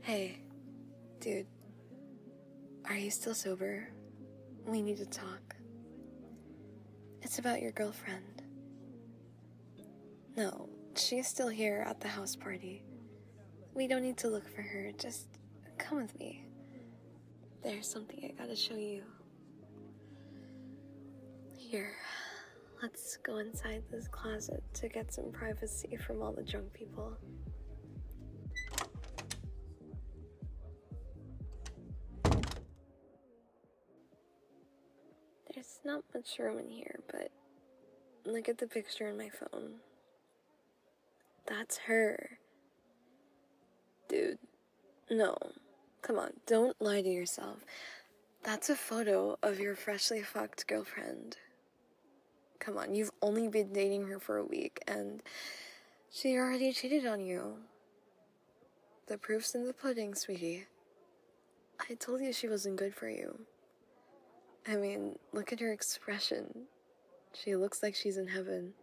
Hey, dude, are you still sober? We need to talk. It's about your girlfriend. No, she's still here at the house party. We don't need to look for her, just come with me. There's something I gotta show you. Here, let's go inside this closet to get some privacy from all the drunk people. There's not much room in here, but look at the picture in my phone. That's her. Dude, no. Come on, don't lie to yourself. That's a photo of your freshly fucked girlfriend. Come on, you've only been dating her for a week, and she already cheated on you. The proof's in the pudding, sweetie. I told you she wasn't good for you. I mean, look at her expression. She looks like she's in heaven.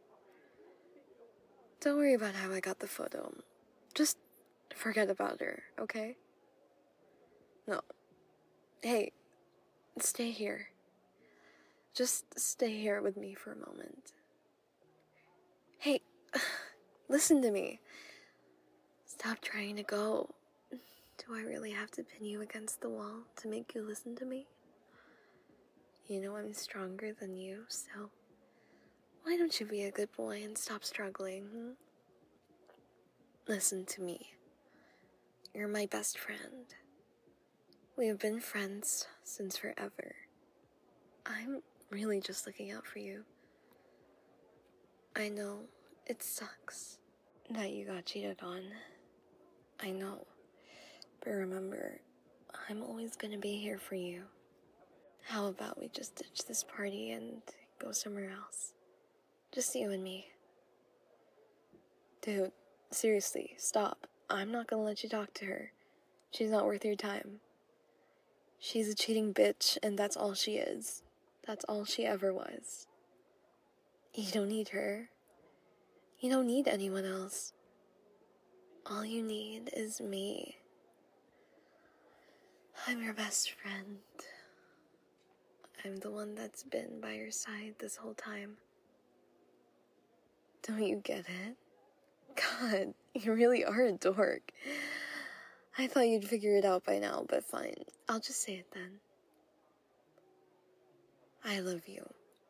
Don't worry about how I got the photo. Just forget about her, okay? No. Hey, stay here. Just stay here with me for a moment. Hey, listen to me. Stop trying to go. Do I really have to pin you against the wall to make you listen to me? You know I'm stronger than you, so why don't you be a good boy and stop struggling? Listen to me. You're my best friend. We have been friends since forever. I'm really just looking out for you. I know it sucks that you got cheated on. I know. But remember, I'm always gonna be here for you. How about we just ditch this party and go somewhere else? Just you and me. Dude, seriously, stop. I'm not gonna let you talk to her. She's not worth your time. She's a cheating bitch, and that's all she is. That's all she ever was. You don't need her. You don't need anyone else. All you need is me. I'm your best friend. I'm the one that's been by your side this whole time. Don't you get it? God, you really are a dork. I thought you'd figure it out by now, but fine. I'll just say it then. I love you.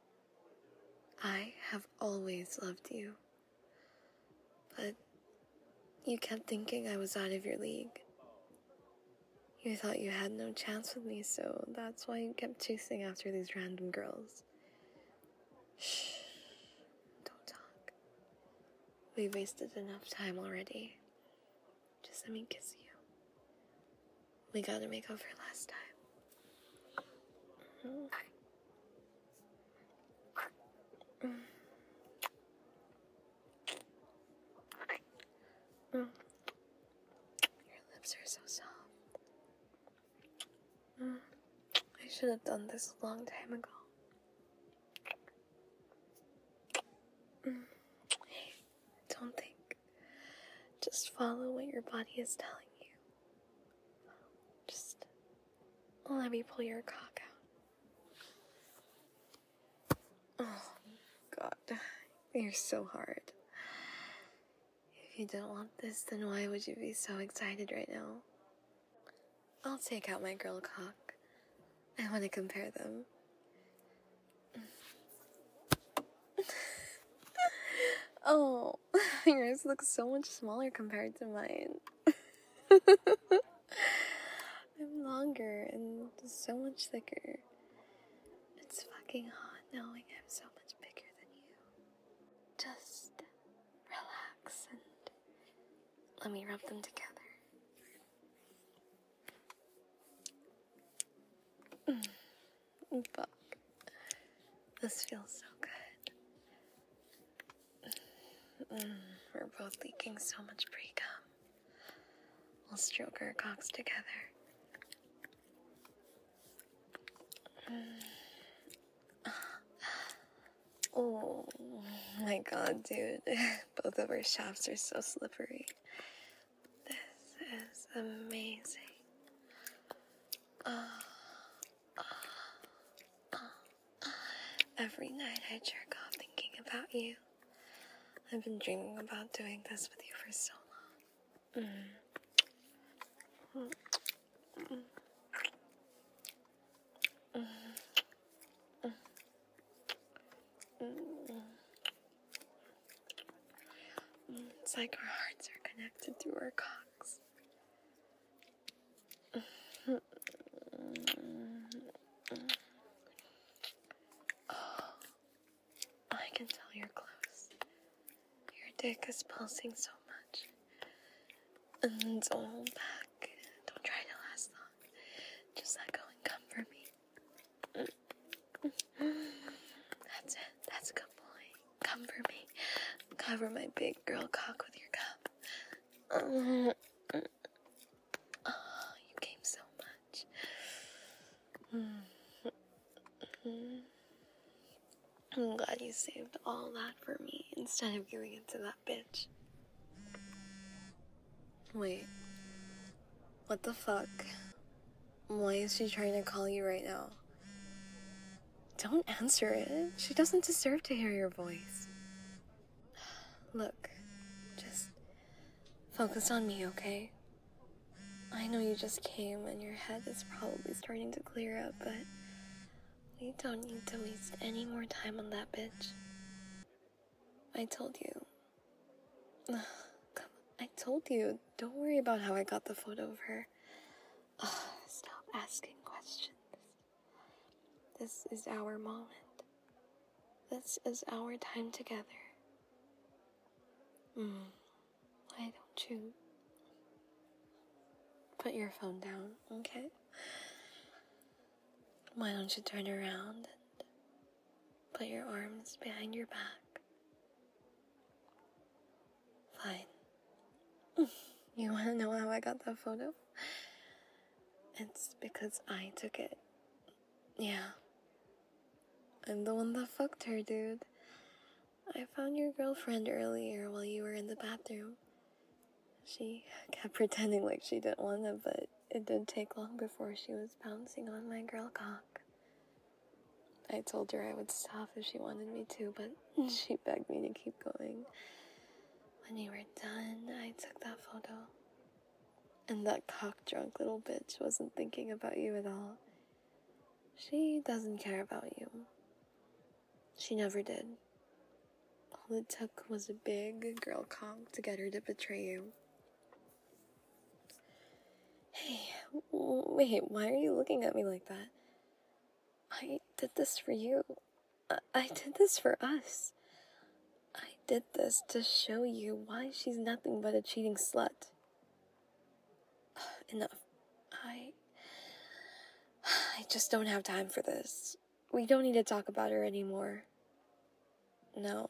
I have always loved you. But you kept thinking I was out of your league. You thought you had no chance with me, so that's why you kept chasing after these random girls. Shh. Don't talk. We wasted enough time already. Just let me kiss you. We gotta make up for last time. Your lips are so soft. I should have done this a long time ago. Hey, don't think. Just follow what your body is telling you. Just let me pull your cock out. Oh, God. You're so hard. If you don't want this, then why would you be so excited right now? I'll take out my girl cock. I want to compare them. Oh, yours looks so much smaller compared to mine. I'm longer and so much thicker. It's fucking hot knowing I'm so much bigger than you. Just relax and let me rub them together. Fuck. This feels so good. We're both leaking so much pre-cum. We'll stroke our cocks together. Oh my God, dude. Both of our shafts are so slippery. This is amazing. every night I jerk off thinking about you. I've been dreaming about doing this with you for so long. It's like our hearts are connected through our cocks. I can tell you're close. Your dick is pulsing so much. And don't hold back. Don't try to last long. Just let go and come for me. That's it. That's a good boy. Come for me. Cover my big girl cock with your cup. Oh, you came so much. I'm glad you saved all that for me instead of giving it to that bitch. Wait. What the fuck? Why is she trying to call you right now? Don't answer it. She doesn't deserve to hear your voice. Look, just focus on me, okay? I know you just came and your head is probably starting to clear up, but we don't need to waste any more time on that bitch. I told you. Come on, I told you. Don't worry about how I got the photo of her. Stop asking questions. This is our moment. This is our time together. Why don't you put your phone down, okay? Why don't you turn around and put your arms behind your back? Fine. You wanna know how I got that photo? It's because I took it. Yeah. I'm the one that fucked her, dude. I found your girlfriend earlier while you were in the bathroom. She kept pretending like she didn't want to, but it didn't take long before she was bouncing on my girl cock. I told her I would stop if she wanted me to, but she begged me to keep going. When you were done, I took that photo. And that cock-drunk little bitch wasn't thinking about you at all. She doesn't care about you. She never did. All it took was a big girl cock to get her to betray you. Hey, wait, why are you looking at me like that? I did this for you. I did this for us. I did this to show you why she's nothing but a cheating slut. Enough. I just don't have time for this. We don't need to talk about her anymore. No.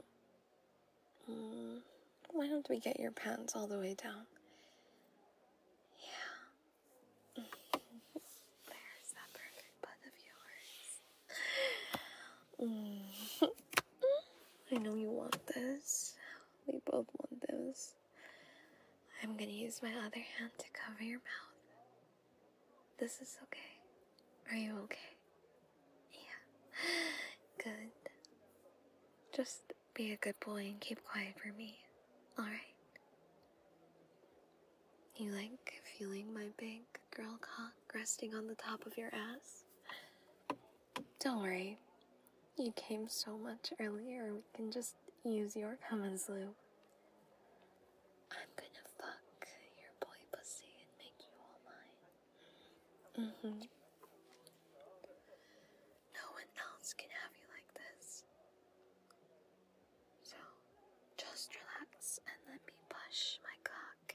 Why don't we get your pants all the way down? Yeah. There's that perfect butt of yours. I know you want this. We both want this. I'm gonna use my other hand to cover your mouth. This is okay. Are you okay? Yeah. Good. Just be a good boy and keep quiet for me. Alright? You like feeling my big girl cock resting on the top of your ass? Don't worry. You came so much earlier, we can just use your cum as lube. I'm gonna fuck your boy pussy and make you all mine. No one else can have you like this. So, just relax and let me push my cock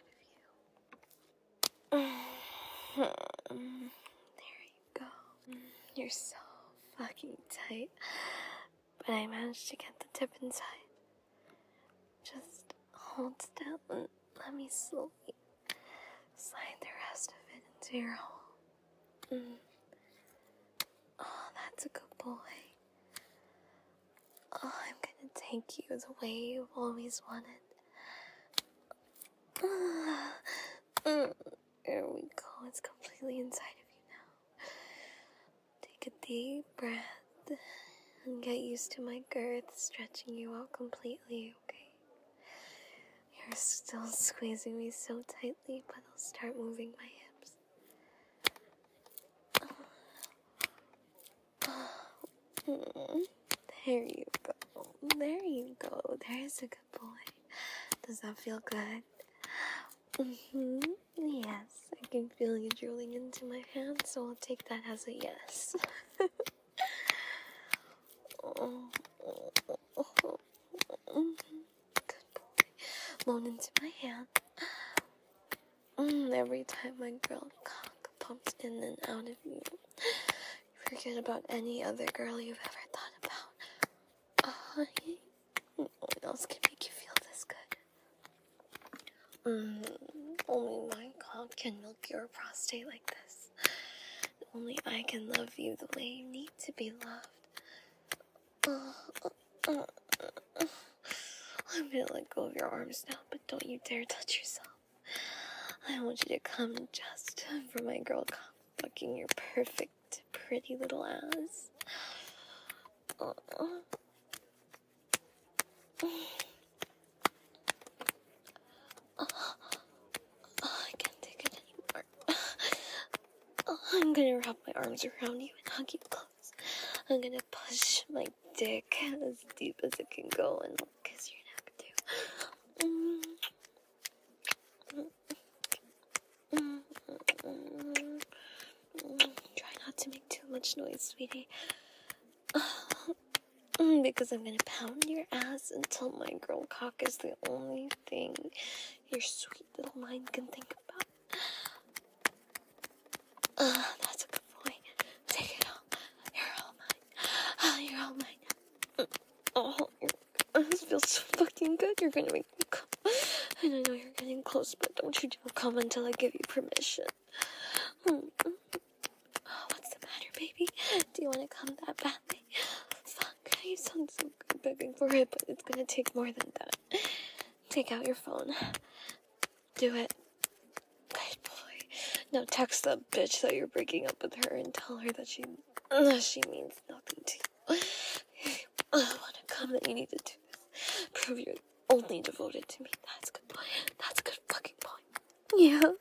inside of you. There you go. You're so fucking tight. But I managed to get the tip inside. Just hold still and let me slowly slide the rest of it into your hole. Oh, that's a good boy. Oh, I'm gonna take you the way you've always wanted. There we go. It's completely inside of you now. Take a deep breath. And get used to my girth stretching you out completely, okay? You're still squeezing me so tightly, but I'll start moving my hips. There you go. There you go. There's a good boy. Does that feel good? Yes, I can feel you drooling into my hand, so I'll take that as a yes. Good boy. Moan into my hand. Every time my girl cock pumps in and out of you, forget about any other girl you've ever thought about. No one else can make you feel this good. Only my cock can milk your prostate like this. Only I can love you the way you need to be loved. I'm gonna let go of your arms now, but don't you dare touch yourself. I want you to come just for my girl cock fucking your perfect, pretty little ass. I can't take it anymore. I'm gonna wrap my arms around you and hug you close. I'm gonna push my dick as deep as it can go and I'll kiss your neck too. Try not to make too much noise, sweetie. Because I'm gonna pound your ass until my girl cock is the only thing your sweet little mind can think about. That's a good boy. Take it all. You're all mine. You're all mine. This feels so fucking good. You're gonna make me come. And I know you're getting close, but don't you dare come until I give you permission. What's the matter, baby? Do you want to come that badly? Fuck, you sound so good begging for it, but it's gonna take more than that. Take out your phone. Do it. Good boy. Now text that bitch that you're breaking up with her and tell her that she means nothing to you. If you want to come, then you need to do this. Prove you're only devoted to me. That's good boy. That's a good fucking boy. Yeah.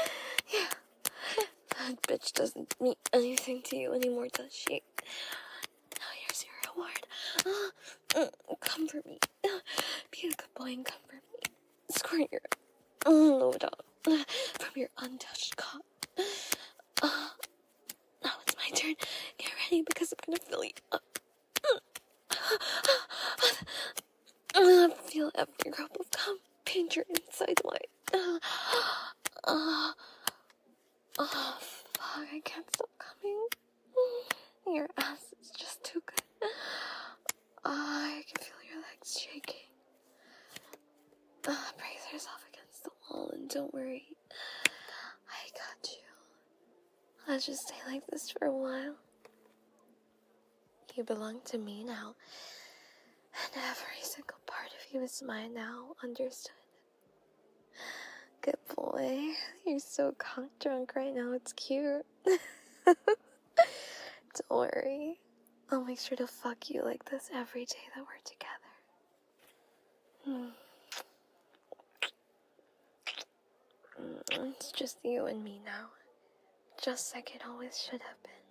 That bitch doesn't mean anything to you anymore, does she? Now here's your reward. Comfort me. Be a good boy and comfort me. Squirt your load out from your untouched cock. Now it's my turn. Get ready because I'm gonna fill you up. Feel every drop of cum paint your inside white. Fuck, I can't stop coming. Your ass is just too good. I can feel your legs shaking. Brace yourself against the wall and don't worry. I got you. Let's just stay like this for a while. You belong to me now. And every single part of you is mine now, understood? Good boy. You're so cock drunk right now, it's cute. Don't worry. I'll make sure to fuck you like this every day that we're together. It's just you and me now. Just like it always should have been.